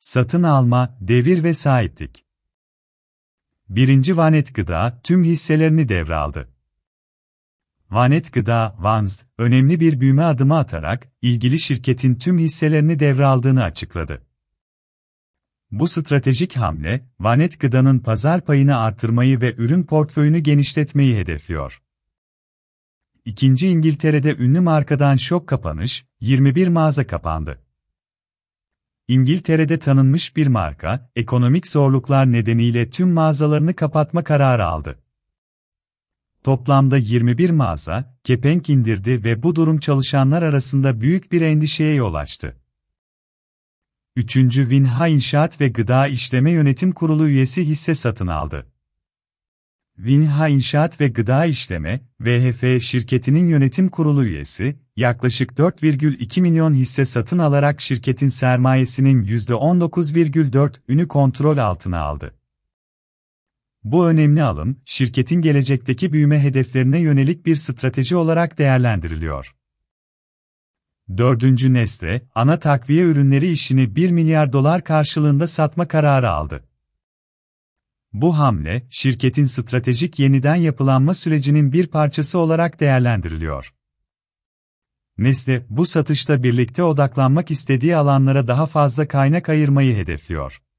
Satın alma, devir ve sahiplik. 1. Vanet Gıda, tüm hisselerini devraldı. Vanet Gıda, Vans, önemli bir büyüme adımı atarak, ilgili şirketin tüm hisselerini devraldığını açıkladı. Bu stratejik hamle, Vanet Gıda'nın pazar payını artırmayı ve ürün portföyünü genişletmeyi hedefliyor. İngiltere'de ünlü markadan şok kapanış, 21 mağaza kapandı. İngiltere'de tanınmış bir marka, ekonomik zorluklar nedeniyle tüm mağazalarını kapatma kararı aldı. Toplamda 21 mağaza, kepenk indirdi ve bu durum çalışanlar arasında büyük bir endişeye yol açtı. 3. Vinha İnşaat ve Gıda İşleme Yönetim Kurulu üyesi hisse satın aldı. Vinha İnşaat ve Gıda İşleme, VHF şirketinin yönetim kurulu üyesi, yaklaşık 4,2 milyon hisse satın alarak şirketin sermayesinin %19,4'ünü kontrol altına aldı. Bu önemli alım, şirketin gelecekteki büyüme hedeflerine yönelik bir strateji olarak değerlendiriliyor. 4. Nestle, ana takviye ürünleri işini 1 milyar dolar karşılığında satma kararı aldı. Bu hamle, şirketin stratejik yeniden yapılanma sürecinin bir parçası olarak değerlendiriliyor. Nestle, bu satışta birlikte odaklanmak istediği alanlara daha fazla kaynak ayırmayı hedefliyor.